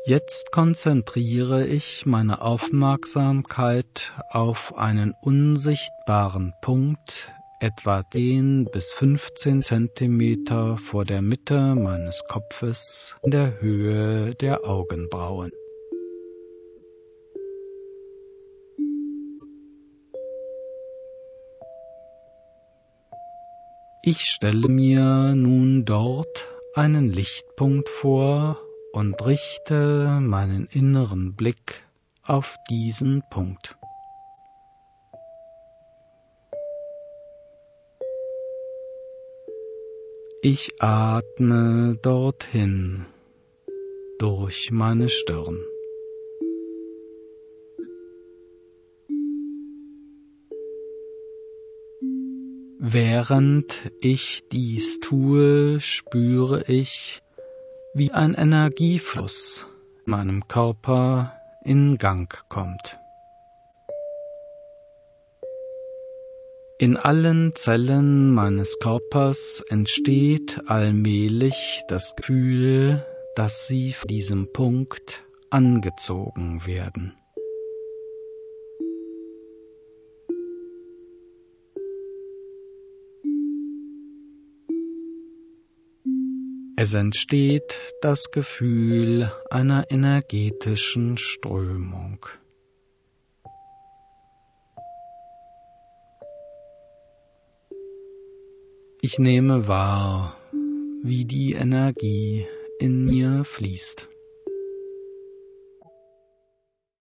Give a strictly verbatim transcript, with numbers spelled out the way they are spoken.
Jetzt konzentriere ich meine Aufmerksamkeit auf einen unsichtbaren Punkt, etwa zehn bis fünfzehn Zentimeter vor der Mitte meines Kopfes in der Höhe der Augenbrauen. Ich stelle mir nun dort einen Lichtpunkt vor und richte meinen inneren Blick auf diesen Punkt. Ich atme dorthin durch meine Stirn. Während ich dies tue, spüre ich, wie ein Energiefluss in meinem Körper in Gang kommt. In allen Zellen meines Körpers entsteht allmählich das Gefühl, dass sie von diesem Punkt angezogen werden. Es entsteht das Gefühl einer energetischen Strömung. Ich nehme wahr, wie die Energie in mir fließt.